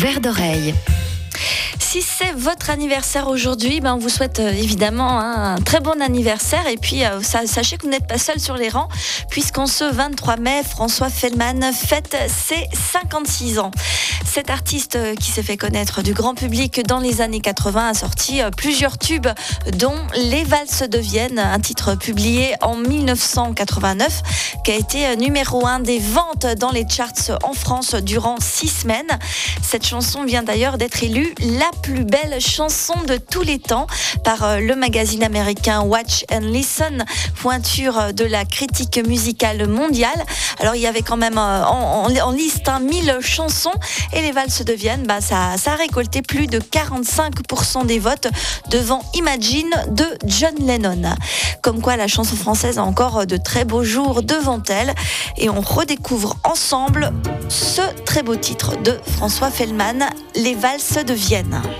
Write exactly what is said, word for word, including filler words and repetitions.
Vert d'oreille. Si c'est votre anniversaire aujourd'hui, ben on vous souhaite euh, évidemment hein, un très bon anniversaire. Et puis, euh, ça, sachez que vous n'êtes pas seul sur les rangs, puisqu'en ce vingt-trois mai, François Feldman fête ses cinquante-six ans. Cet artiste euh, qui s'est fait connaître du grand public dans les années quatre-vingts a sorti euh, plusieurs tubes, dont Les Valses de Vienne, un titre publié en mille neuf cent quatre-vingt-neuf, qui a été euh, numéro un des ventes dans les charts en France durant six semaines. Cette chanson vient d'ailleurs d'être élue la plus belle chanson de tous les temps par le magazine américain Watch and Listen, pointure de la critique musicale mondiale. Alors il y avait quand même en, en, en liste hein, mille chansons, et Les Valses de Vienne, bah, ça, ça a récolté plus de quarante-cinq pour cent des votes devant Imagine de John Lennon. Comme quoi la chanson française a encore de très beaux jours devant elle, et on redécouvre ensemble ce très beau titre de François Feldman, Les Valses de Vienne.